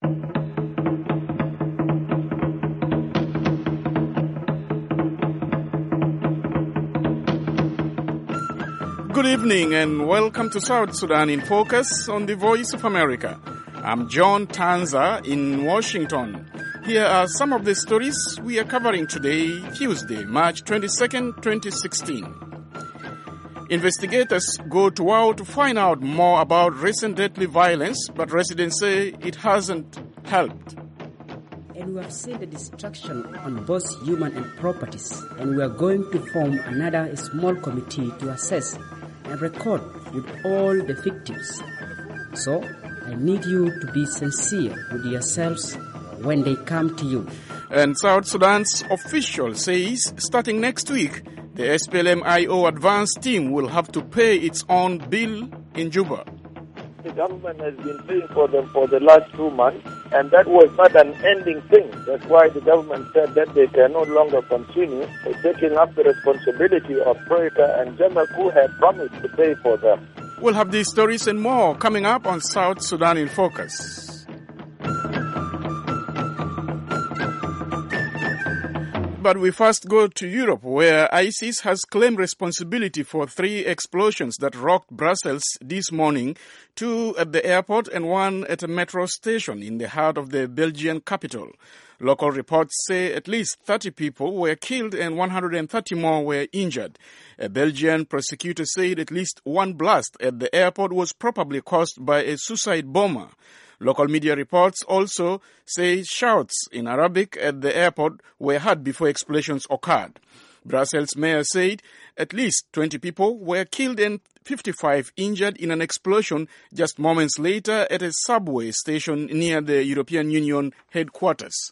Good evening and welcome to South Sudan in Focus on the Voice of America. I'm John Tanza in Washington. Here are some of the stories we are covering today, Tuesday, March 22nd, 2016. Investigators go to Wau to find out more about recent deadly violence, but residents say it hasn't helped. And we have seen the destruction on both human and properties, and we are going to form another small committee to assess and record with all the victims. So, I need you to be sincere with yourselves when they come to you. And South Sudan's official says starting next week, the SPLM-IO advance team will have to pay its own bill in Juba. The government has been paying for them for the last 2 months, and that was not an ending thing. That's why the government said that they can no longer continue taking up the responsibility of Troika and Jamak, who had promised to pay for them. We'll have these stories and more coming up on South Sudan in Focus. But we first go to Europe, where ISIS has claimed responsibility for 3 explosions that rocked Brussels this morning, 2 at the airport and 1 at a metro station in the heart of the Belgian capital. Local reports say at least 30 people were killed and 130 more were injured. A Belgian prosecutor said at least 1 blast at the airport was probably caused by a suicide bomber. Local media reports also say shouts in Arabic at the airport were heard before explosions occurred. Brussels mayor said at least 20 people were killed and 55 injured in an explosion just moments later at a subway station near the European Union headquarters.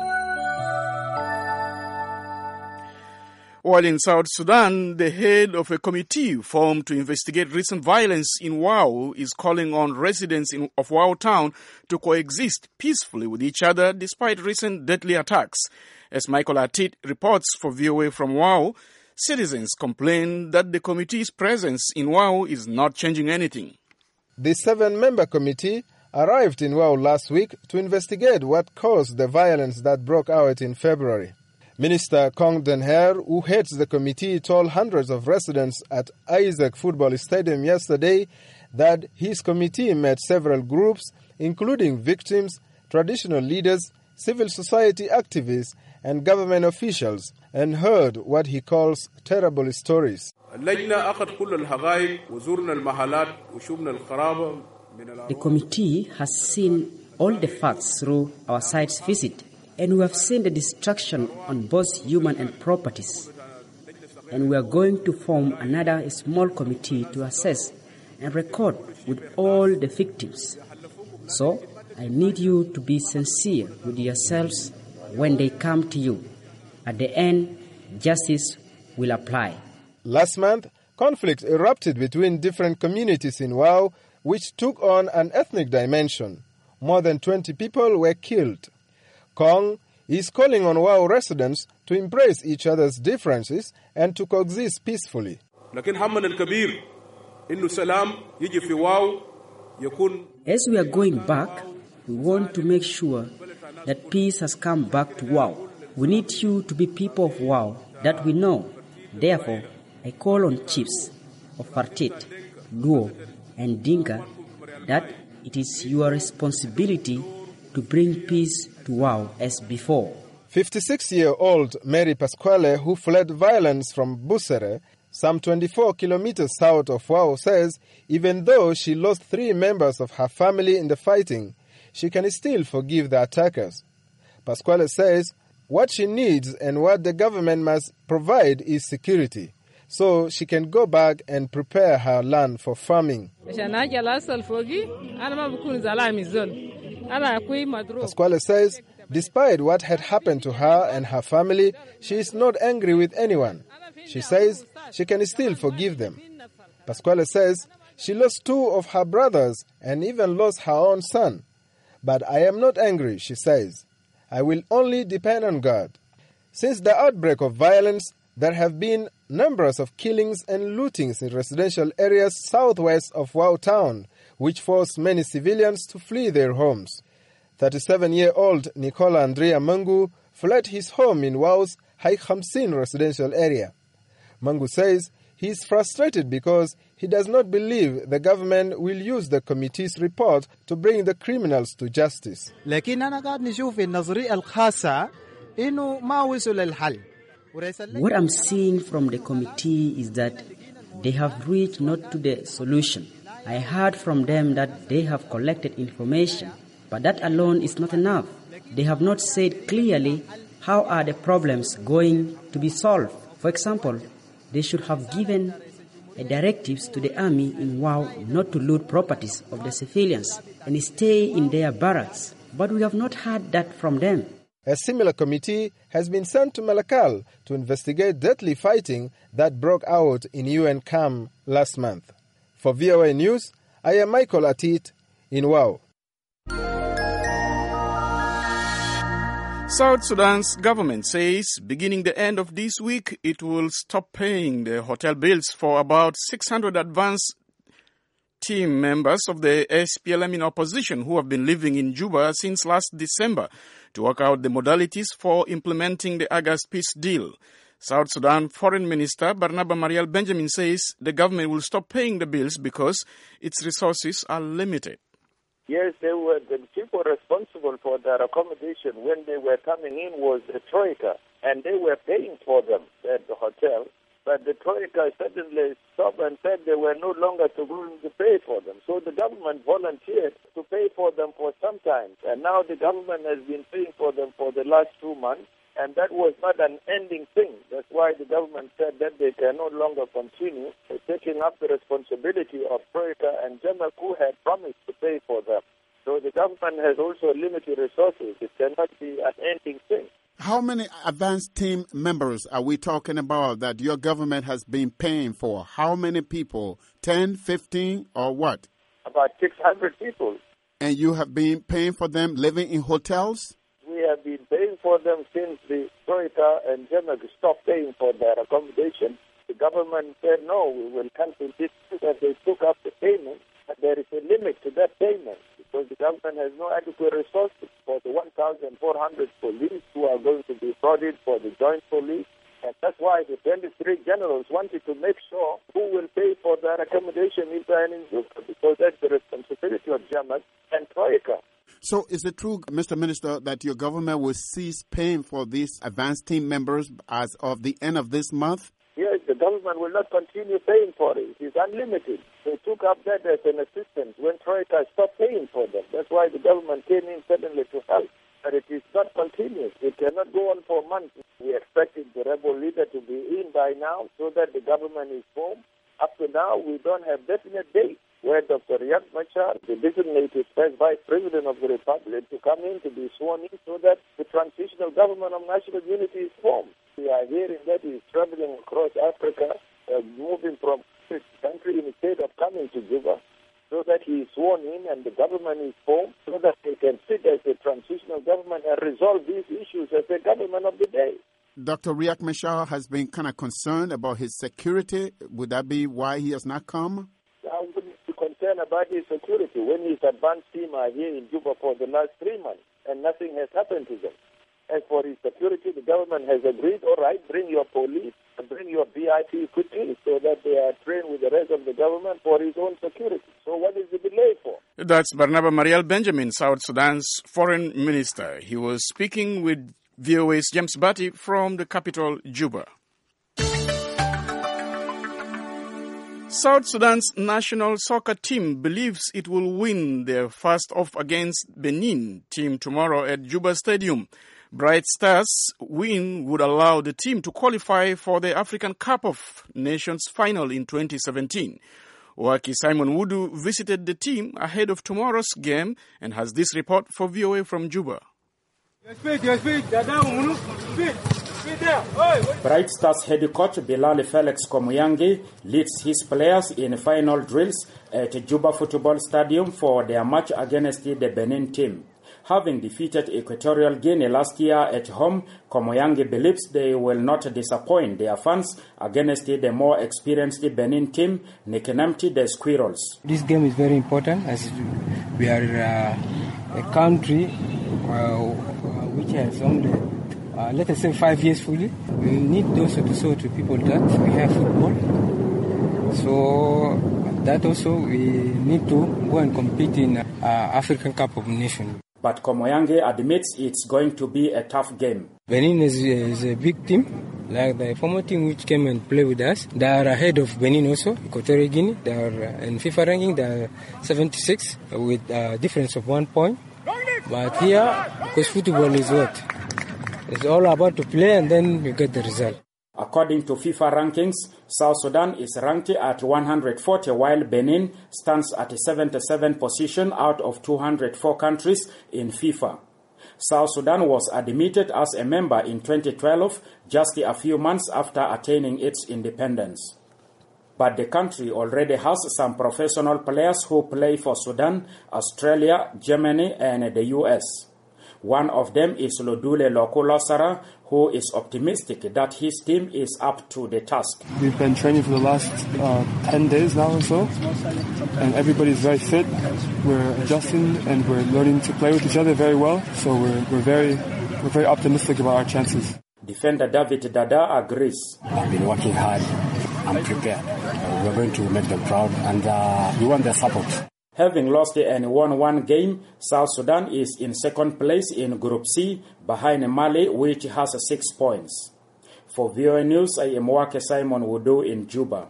While in South Sudan, the head of a committee formed to investigate recent violence in Wau is calling on residents of Wau town to coexist peacefully with each other despite recent deadly attacks. As Michael Atit reports for VOA from Wau, citizens complain that the committee's presence in Wau is not changing anything. The 7-member committee arrived in Wau last week to investigate what caused the violence that broke out in February. Minister Kong Den Her, who heads the committee, told hundreds of residents at Isaac Football Stadium yesterday that his committee met several groups, including victims, traditional leaders, civil society activists, and government officials, and heard what he calls terrible stories. The committee has seen all the facts through our site's visit, and we have seen the destruction on both human and properties. And we are going to form another small committee to assess and record with all the victims. So, I need you to be sincere with yourselves when they come to you. At the end, justice will apply. Last month, conflict erupted between different communities in Wau, which took on an ethnic dimension. More than 20 people were killed. Kong is calling on Wau residents to embrace each other's differences and to coexist peacefully. As we are going back, we want to make sure that peace has come back to Wau. We need you to be people of Wau that we know. Therefore, I call on chiefs of Partit, Luo, and Dinka that it is your responsibility to bring peace to Wau as before. 56-year-old Mary Pasquale, who fled violence from Busere, some 24 kilometers south of Wau, says even though she lost 3 members of her family in the fighting, she can still forgive the attackers. Pasquale says what she needs and what the government must provide is security, so she can go back and prepare her land for farming. Pasquale says despite what had happened to her and her family, she is not angry with anyone. She says she can still forgive them. Pasquale says she lost 2 of her brothers and even lost her own son. But I am not angry, she says. I will only depend on God. Since the outbreak of violence, there have been numbers of killings and lootings in residential areas southwest of Wau town, which forced many civilians to flee their homes. 37-year-old Nicola Andrea Mangu fled his home in Wau's High Khamsin residential area. Mangu says he is frustrated because he does not believe the government will use the committee's report to bring the criminals to justice. What I'm seeing from the committee is that they have reached not to the solution. I heard from them that they have collected information, but that alone is not enough. They have not said clearly how are the problems going to be solved. For example, they should have given directives to the army in Wau not to loot properties of the civilians and stay in their barracks. But we have not heard that from them. A similar committee has been sent to Malakal to investigate deadly fighting that broke out in UN camp last month. For VOA News, I am Michael Atit in Wau. South Sudan's government says beginning the end of this week, it will stop paying the hotel bills for about 600 advanced team members of the SPLM in opposition who have been living in Juba since last December to work out the modalities for implementing the August peace deal. South Sudan Foreign Minister Barnaba Marial Benjamin says the government will stop paying the bills because its resources are limited. Yes, they were the people responsible for their accommodation when they were coming in was the Troika, and they were paying for them at the hotel. But the Troika suddenly stopped and said they were no longer going to pay for them. So the government volunteered to pay for them for some time. And now the government has been paying for them for the last 2 months. And that was not an ending thing. That's why the government said that they can no longer continue taking up the responsibility of Troika and Jamak, who had promised to pay for them. So the government has also limited resources. It cannot be an ending thing. How many advanced team members are we talking about that your government has been paying for? How many people? 10, 15, or what? About 600 people. And you have been paying for them living in hotels? We have been paying for them since the Troika and Jamak stopped paying for their accommodation. The government said, no, we will cancel this, and they took up the payment. But there is a limit to that payment because the government has no adequate resources for the 1,400 police who are going to be prodded for the joint police. And that's why the 23 generals wanted to make sure who will pay for their accommodation if they are in Juba, because that's the responsibility of Jamak and Troika. So is it true, Mr. Minister, that your government will cease paying for these advanced team members as of the end of this month? Yes, the government will not continue paying for it. It is unlimited. They took up that as an assistance when Troika stopped paying for them. That's why the government came in suddenly to help. But it is not continuous. It cannot go on for months. We expected the rebel leader to be in by now so that the government is formed. Up to now, we don't have definite dates where Dr. Riek Machar, the designated first vice president of the republic, to come in to be sworn in so that the transitional government of national unity is formed. We are hearing that he is traveling across Africa, moving from country in the state of coming to Juba, so that he is sworn in and the government is formed, so that they can sit as a transitional government and resolve these issues as the government of the day. Dr. Riek Machar has been kind of concerned about his security. Would that be why he has not come? I wouldn't be concerned about his security when his advanced team are here in Juba for the last 3 months and nothing has happened to them. As for his security, the government has agreed, all right, bring your police and bring your VIP quickly so that they are trained with the rest of the government for his own security. So what is the delay for? That's Barnaba Marial Benjamin, South Sudan's foreign minister. He was speaking with VOA's James Batty from the capital, Juba. South Sudan's national soccer team believes it will win their first off against Benin team tomorrow at Juba Stadium. Bright Stars' win would allow the team to qualify for the African Cup of Nations final in 2017. Waki Simon Wudu visited the team ahead of tomorrow's game and has this report for VOA from Juba. Bright Stars head coach Bilal Felix Komuyangi leads his players in final drills at Juba Football Stadium for their match against the Benin team. Having defeated Equatorial Guinea last year at home, Komuyangi believes they will not disappoint their fans against the more experienced Benin team, nicknamed the Squirrels. This game is very important as we are a country which has only, let us say, 5 years fully. We need also to show to people that we have football. So that also we need to go and compete in African Cup of Nations. But Komoyange admits it's going to be a tough game. Benin is a big team, like the former team which came and played with us. They are ahead of Benin also, Equatorial Guinea. They are in FIFA ranking, they are 76 with a difference of 1 point. But here, because football is what? It's all about to play and then you get the result. According to FIFA rankings, South Sudan is ranked at 140, while Benin stands at 77th position out of 204 countries in FIFA. South Sudan was admitted as a member in 2012, just a few months after attaining its independence. But the country already has some professional players who play for Sudan, Australia, Germany, and the US. One of them is Lodule Lokulosara, who is optimistic that his team is up to the task. We've been training for the last 10 days now or so, and everybody's very fit. We're adjusting and we're learning to play with each other very well, so we're very optimistic about our chances. Defender David Dada agrees. I've been working hard. I'm prepared. We're going to make them proud, and we want their support. Having lost and won one game, South Sudan is in second place in Group C, behind Mali, which has 6 points. For VOA News, I am Wake Simon Wudu in Juba.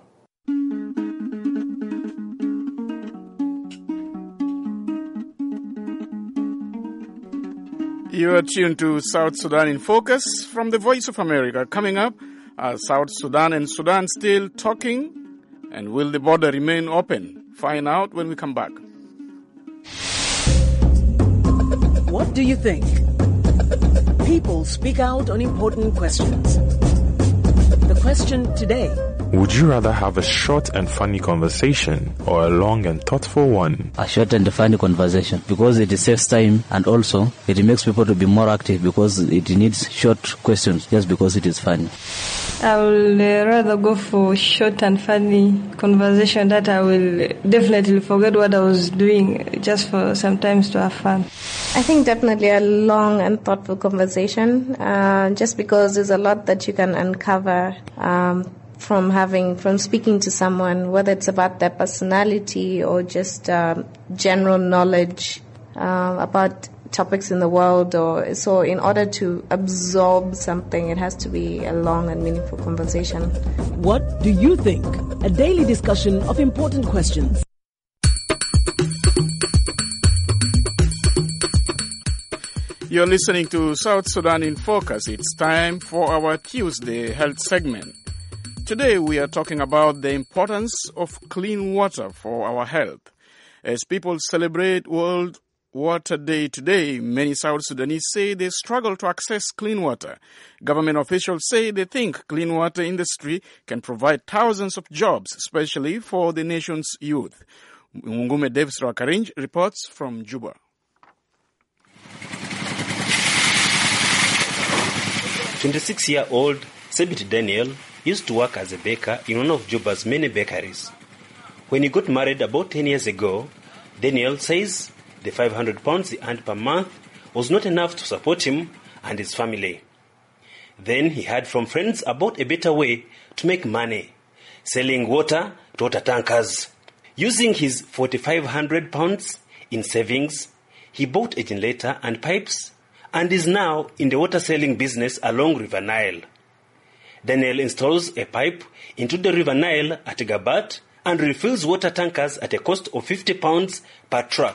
You are tuned to South Sudan in Focus from the Voice of America. Coming up, are South Sudan and Sudan still talking? And will the border remain open? Find out when we come back. What do you think? People speak out on important questions. The question today: would you rather have a short and funny conversation or a long and thoughtful one? A short and funny conversation, because it saves time and also it makes people to be more active because it needs short questions just because it is funny. I will rather go for short and funny conversation that I will definitely forget what I was doing just for sometimes to have fun. I think definitely a long and thoughtful conversation, just because there's a lot that you can uncover from speaking to someone, whether it's about their personality or just general knowledge about topics in the world. So in order to absorb something, it has to be a long and meaningful conversation. What do you think? A daily discussion of important questions. You're listening to South Sudan in Focus. It's time for our Tuesday health segment. Today we are talking about the importance of clean water for our health. As people celebrate World Water Day today, many South Sudanese say they struggle to access clean water. Government officials say they think clean water industry can provide thousands of jobs, especially for the nation's youth. Mungume Devsra Karinj reports from Juba. 26-year-old Sebit Daniel used to work as a baker in one of Juba's many bakeries. When he got married about 10 years ago, Daniel says the 500 pounds he earned per month was not enough to support him and his family. Then he heard from friends about a better way to make money, selling water to water tankers. Using his 4,500 pounds in savings, he bought a generator and pipes and is now in the water selling business along River Nile. Daniel installs a pipe into the River Nile at Gabat and refills water tankers at a cost of 50 pounds per truck.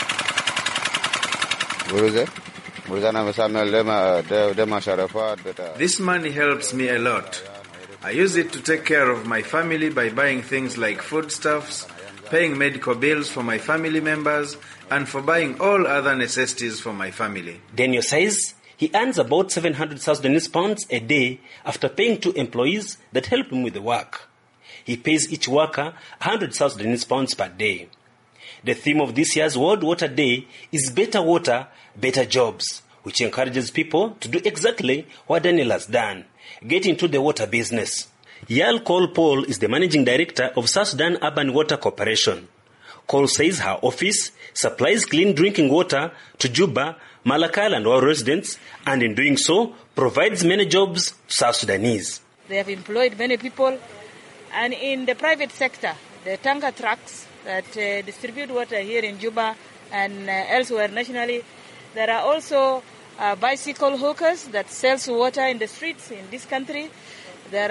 This money helps me a lot. I use it to take care of my family by buying things like foodstuffs, paying medical bills for my family members, and for buying all other necessities for my family. Daniel says he earns about 700,000 pounds a day after paying 2 employees that help him with the work. He pays each worker 100,000 pounds per day. The theme of this year's World Water Day is Better Water, Better Jobs, which encourages people to do exactly what Daniel has done, get into the water business. Yael Cole Paul is the managing director of South Sudan Urban Water Corporation. Cole says her office supplies clean drinking water to Juba, Malakal and all residents, and in doing so, provides many jobs to South Sudanese. They have employed many people, and in the private sector, the tanker trucks that distribute water here in Juba and elsewhere nationally, there are also bicycle hawkers that sells water in the streets in this country. There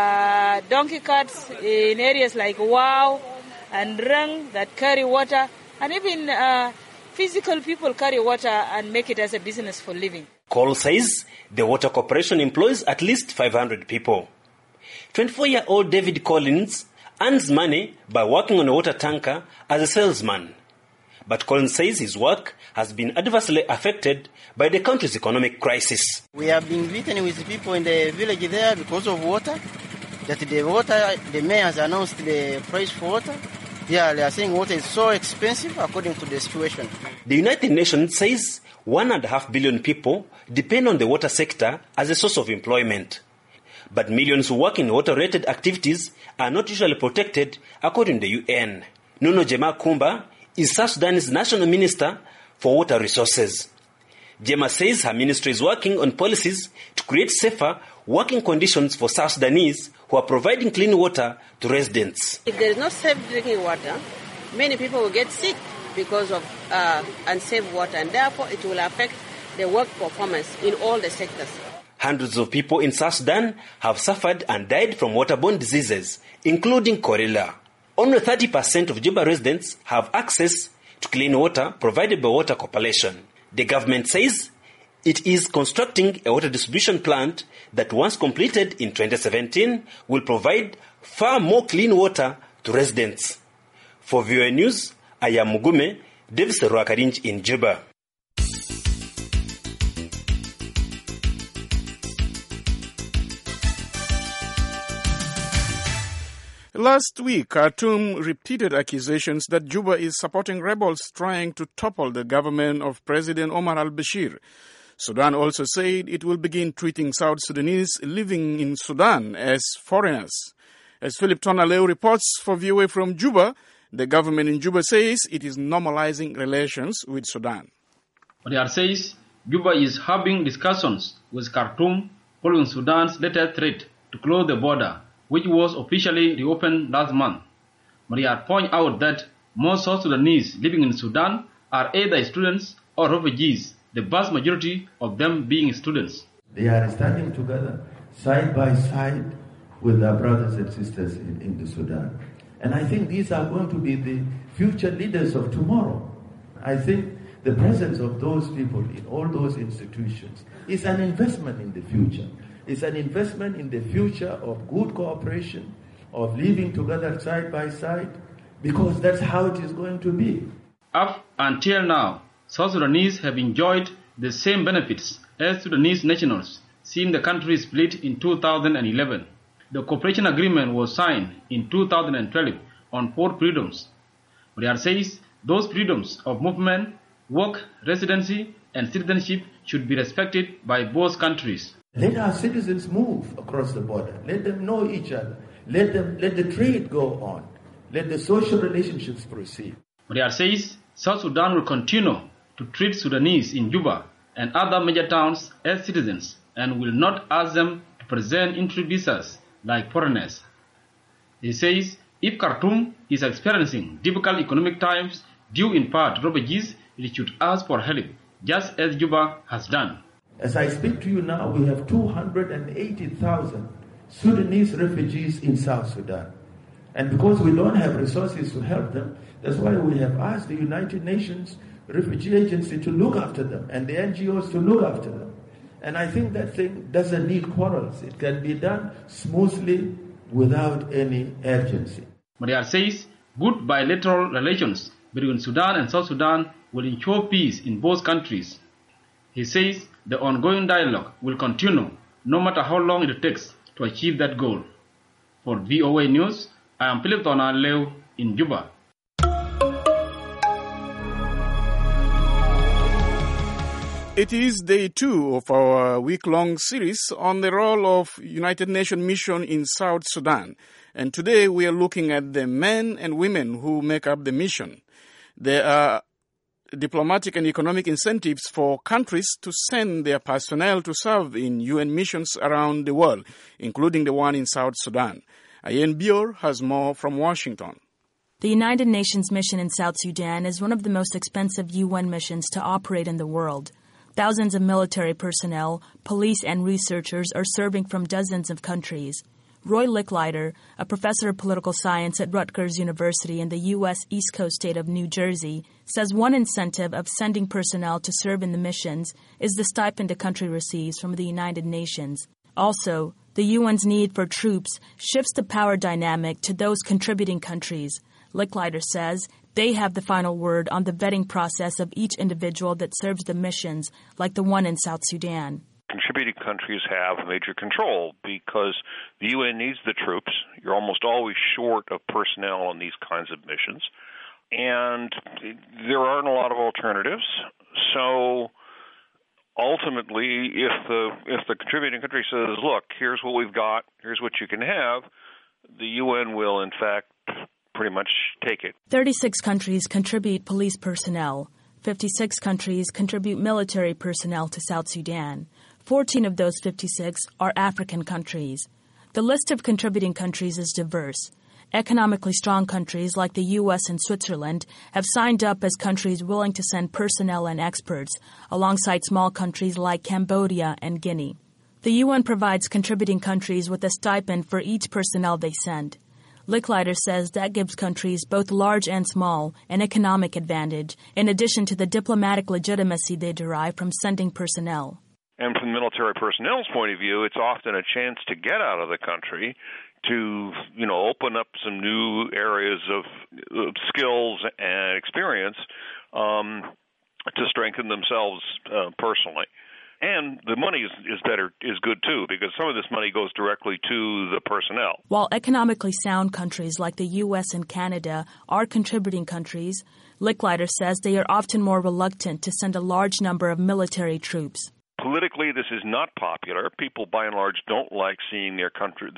are donkey carts in areas like Wau and Rang that carry water, and even physical people carry water and make it as a business for living. Cole says the Water Corporation employs at least 500 people. 24-year-old David Collins earns money by working on a water tanker as a salesman. But Collins says his work has been adversely affected by the country's economic crisis. We have been beaten with people in the village there because of water. That the mayor has announced the price for water. Yeah, they are saying water is so expensive according to the situation. The United Nations says 1.5 billion people depend on the water sector as a source of employment. But millions who work in water-related activities are not usually protected according to the UN. Nuno Jema Kumba is South Sudan's National Minister for Water Resources. Jema says her ministry is working on policies to create safer working conditions for South Sudanese who are providing clean water to residents. If there is no safe drinking water, many people will get sick because of unsafe water, and therefore it will affect the work performance in all the sectors. Hundreds of people in South Sudan have suffered and died from waterborne diseases, including cholera. Only 30% of Juba residents have access to clean water provided by Water Corporation. The government says it is constructing a water distribution plant that, once completed in 2017, will provide far more clean water to residents. For VOA News, I am Mugume, Davis Ruakarinj in Juba. Last week, Khartoum repeated accusations that Juba is supporting rebels trying to topple the government of President Omar al-Bashir. Sudan also said it will begin treating South Sudanese living in Sudan as foreigners. As Philip Tonaleo reports for VOA from Juba, the government in Juba says it is normalizing relations with Sudan. Madiar says Juba is having discussions with Khartoum following Sudan's latest threat to close the border, which was officially reopened last month. Madiar points out that most South Sudanese living in Sudan are either students or refugees, the vast majority of them being students. They are standing together side by side with their brothers and sisters in the Sudan. And I think these are going to be the future leaders of tomorrow. I think the presence of those people in all those institutions is an investment in the future. It's an investment in the future of good cooperation, of living together side by side, because that's how it is going to be. Up until now, South Sudanese have enjoyed the same benefits as Sudanese nationals, seeing the country split in 2011. The cooperation agreement was signed in 2012 on 4 freedoms. Madiar says those freedoms of movement, work, residency, and citizenship should be respected by both countries. Let our citizens move across the border. Let them know each other. Let the trade go on. Let the social relationships proceed. Madiar says South Sudan will continue to treat Sudanese in Juba and other major towns as citizens and will not ask them to present entry visas like foreigners. He says if Khartoum is experiencing difficult economic times due in part to refugees, it should ask for help, just as Juba has done. As I speak to you now, we have 280,000 Sudanese refugees in South Sudan. And because we don't have resources to help them, that's why we have asked the United Nations Refugee Agency to look after them and the NGOs to look after them. And I think that thing doesn't need quarrels. It can be done smoothly without any urgency. Madiar says good bilateral relations between Sudan and South Sudan will ensure peace in both countries. He says the ongoing dialogue will continue no matter how long it takes to achieve that goal. For VOA News, I am Philip Tonaleo in Juba. It is day 2 of our week-long series on the role of United Nations mission in South Sudan. And today we are looking at the men and women who make up the mission. There are diplomatic and economic incentives for countries to send their personnel to serve in UN missions around the world, including the one in South Sudan. Ayen Bior has more from Washington. The United Nations mission in South Sudan is one of the most expensive UN missions to operate in the world. Thousands of military personnel, police, and researchers are serving from dozens of countries. Roy Licklider, a professor of political science at Rutgers University in the U.S. East Coast state of New Jersey, says one incentive of sending personnel to serve in the missions is the stipend a country receives from the United Nations. Also, the UN's need for troops shifts the power dynamic to those contributing countries. Licklider says they have the final word on the vetting process of each individual that serves the missions, like the one in South Sudan. Contributing countries have major control because the UN needs the troops. You're almost always short of personnel on these kinds of missions. And there aren't a lot of alternatives. So ultimately, if the contributing country says, look, here's what we've got, here's what you can have, the UN will, in fact, pretty much take it. 36 countries contribute police personnel. 56 countries contribute military personnel to South Sudan. 14 of those 56 are African countries. The list of contributing countries is diverse. Economically strong countries like the U.S. and Switzerland have signed up as countries willing to send personnel and experts, alongside small countries like Cambodia and Guinea. The UN provides contributing countries with a stipend for each personnel they send. Licklider says that gives countries, both large and small, an economic advantage, in addition to the diplomatic legitimacy they derive from sending personnel. And from the military personnel's point of view, it's often a chance to get out of the country to, open up some new areas of skills and experience to strengthen themselves personally. And the money is good too, because some of this money goes directly to the personnel. While economically sound countries like the U.S. and Canada are contributing countries, Licklider says they are often more reluctant to send a large number of military troops. Politically, this is not popular. People, by and large, don't like seeing their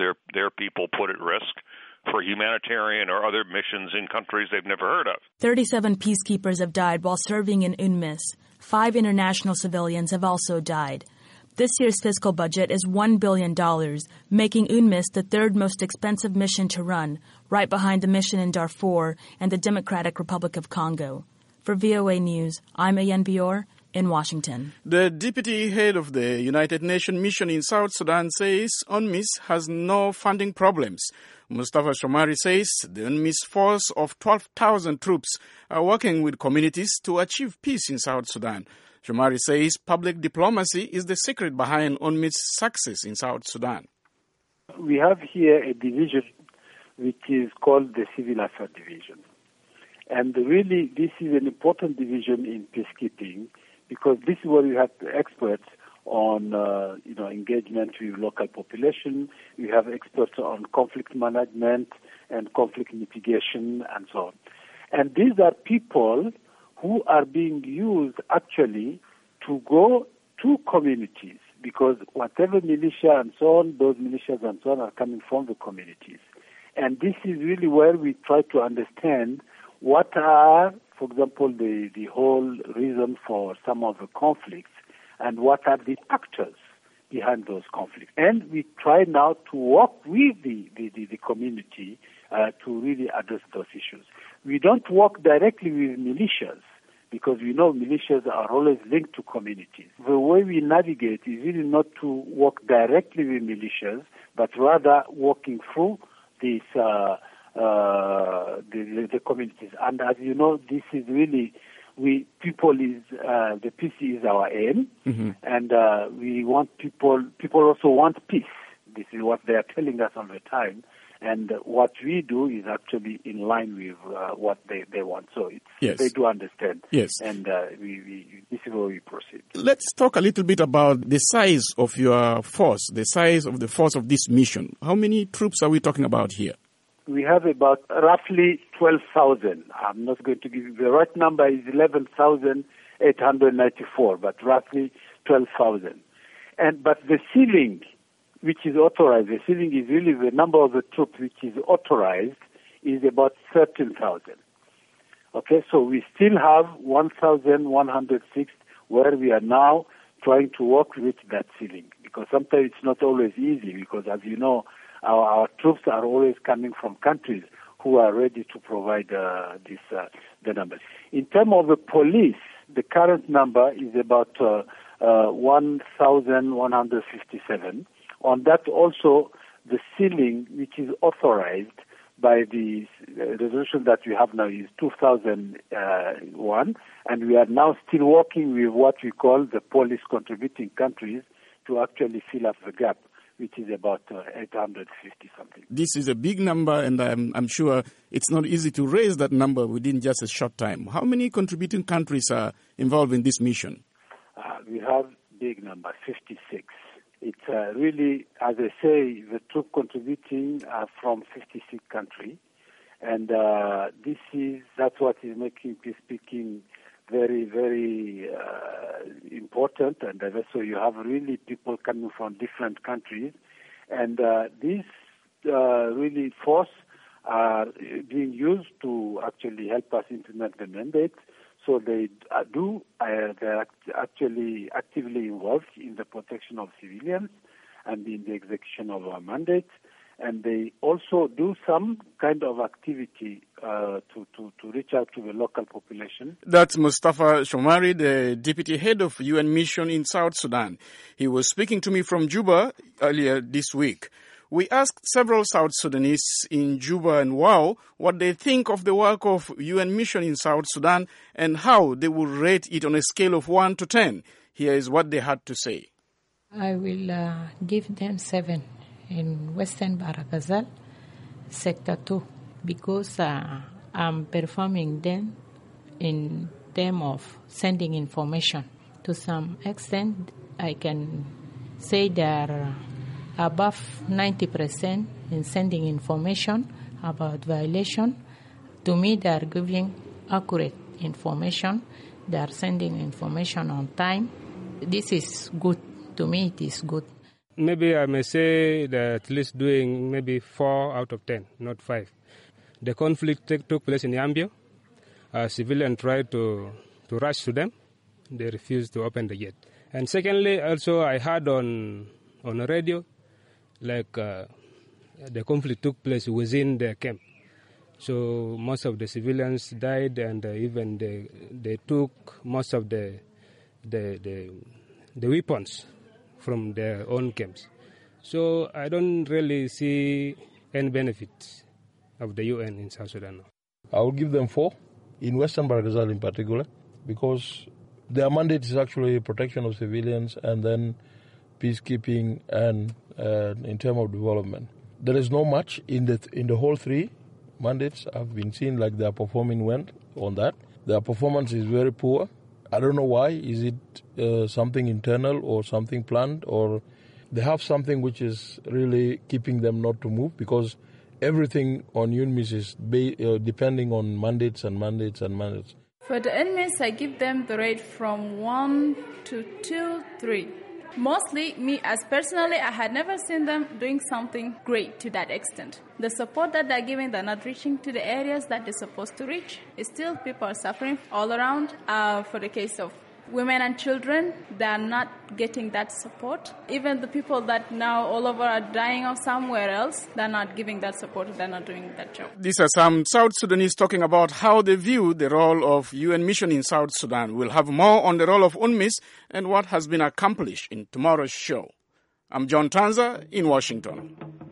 people put at risk for humanitarian or other missions in countries they've never heard of. 37 peacekeepers have died while serving in UNMISS. 5 international civilians have also died. This year's fiscal budget is $1 billion, making UNMISS the third most expensive mission to run, right behind the mission in Darfur and the Democratic Republic of Congo. For VOA News, I'm Ayen Bior in Washington. The deputy head of the United Nations mission in South Sudan says UNMISS has no funding problems. Mustafa Shomari says the UNMISS force of 12,000 troops are working with communities to achieve peace in South Sudan. Shomari says public diplomacy is the secret behind UNMISS' success in South Sudan. We have here a division which is called the Civil Affairs Division. And really, this is an important division in peacekeeping because this is where you have experts on engagement with local population. We have experts on conflict management and conflict mitigation and so on. And these are people who are being used actually to go to communities because whatever militia and so on, those militias and so on are coming from the communities. And this is really where we try to understand what are, for example, the whole reason for some of the conflicts and what are the actors behind those conflicts. And we try now to work with the community to really address those issues. We don't work directly with militias because we know militias are always linked to communities. The way we navigate is really not to work directly with militias, but rather working through these the communities. And as you know, this is really the peace is our aim, and we want people also want peace. This is what they are telling us all the time, and what we do is actually in line with what they want. So they do understand. Yes, and this is where we proceed. Let's talk a little bit about the size of your force, the size of the force of this mission. How many troops are we talking about here? We have about roughly 12,000. I'm not going to give you the right number. Is 11,000, 894, but roughly 12,000. But the ceiling, which is authorized, the ceiling is really the number of the troops which is authorized, is about 13,000. Okay, so we still have 1,106 where we are now trying to work with that ceiling, because sometimes it's not always easy, because as you know, our troops are always coming from countries who are ready to provide the numbers. In terms of the police, the current number is about 1,157. On that also, the ceiling, which is authorized by the resolution that we have now, is 2001, and we are now still working with what we call the police contributing countries to actually fill up the gap, which is about 850 something. This is a big number, and I'm sure it's not easy to raise that number within just a short time. How many contributing countries are involved in this mission? We have big number, 56. It's really, as I say, the troop contributing are from 56 countries, and that's what is making peacekeeping very, very important. And so you have really people coming from different countries, and these really force are being used to actually help us implement the mandate. So they're actually actively involved in the protection of civilians and in the execution of our mandate. And they also do some kind of activity to reach out to the local population. That's Mustafa Shomari, the deputy head of UN mission in South Sudan. He was speaking to me from Juba earlier this week. We asked several South Sudanese in Juba and Wau what they think of the work of UN mission in South Sudan and how they would rate it on a scale of 1 to 10. Here is what they had to say. I will give them 7 in Western Barakazal, Sector 2, because I'm performing them in terms of sending information. To some extent, I can say they are above 90% in sending information about violation. To me, they are giving accurate information. They are sending information on time. This is good. To me, it is good. Maybe I may say that at least doing maybe 4 out of 10, not 5. The conflict took place in Yambio. Civilians tried to rush to them. They refused to open the gate. And secondly, also I heard on the radio, like the conflict took place within the camp. So most of the civilians died, and even they took most of the weapons from their own camps. So I don't really see any benefits of the UN in South Sudan now. I will give them 4, in Western Barakazal in particular, because their mandate is actually protection of civilians and then peacekeeping and in terms of development. There is not much in the whole 3 mandates. I've been seeing like they are performing well on that. Their performance is very poor. I don't know why. Is it something internal or something planned, or they have something which is really keeping them not to move? Because everything on UNMISS is depending on mandates and mandates and mandates. For the enemies, I give them the rate from 1 to 2, 3. Mostly, me as personally, I had never seen them doing something great to that extent. The support that they're giving, they're not reaching to the areas that they're supposed to reach. Still, people are suffering all around. For the case of women and children, they are not getting that support. Even the people that now all over are dying of somewhere else, they're not giving that support, they're not doing that job. These are some South Sudanese talking about how they view the role of UN mission in South Sudan. We'll have more on the role of UNMISS and what has been accomplished in tomorrow's show. I'm John Tanza in Washington.